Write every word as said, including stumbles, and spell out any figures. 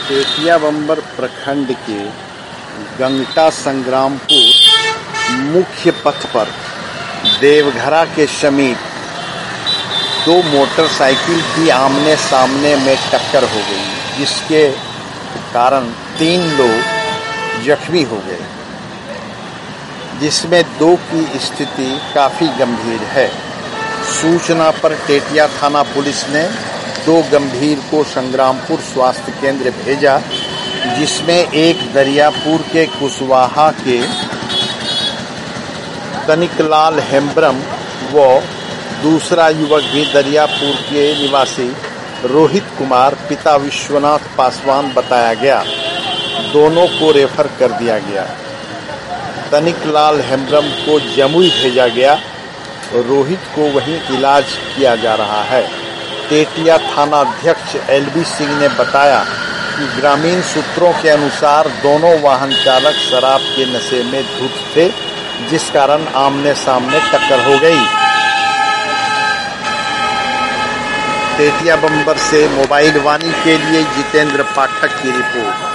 टेटिया बंबर प्रखंड के गंगटा संग्रामपुर मुख्य पथ पर देवघरा के समीप दो मोटरसाइकिल की आमने सामने में टक्कर हो गई, जिसके कारण तीन लोग जख्मी हो गए, जिसमें दो की स्थिति काफ़ी गंभीर है। सूचना पर टेटिया थाना पुलिस ने दो गंभीर को संग्रामपुर स्वास्थ्य केंद्र भेजा, जिसमें एक दरियापुर के कुशवाहा के तनिकलाल हेम्ब्रम व दूसरा युवक भी दरियापुर के निवासी रोहित कुमार पिता विश्वनाथ पासवान बताया गया। दोनों को रेफर कर दिया गया। तनिकलाल हेम्ब्रम को जमुई भेजा गया और रोहित को वहीं इलाज किया जा रहा है। टेटिया थाना अध्यक्ष एल बी सिंह ने बताया कि ग्रामीण सूत्रों के अनुसार दोनों वाहन चालक शराब के नशे में धुत थे, जिस कारण आमने सामने टक्कर हो गई। टेटिया बंबर से मोबाइल वाणी के लिए जितेंद्र पाठक की रिपोर्ट।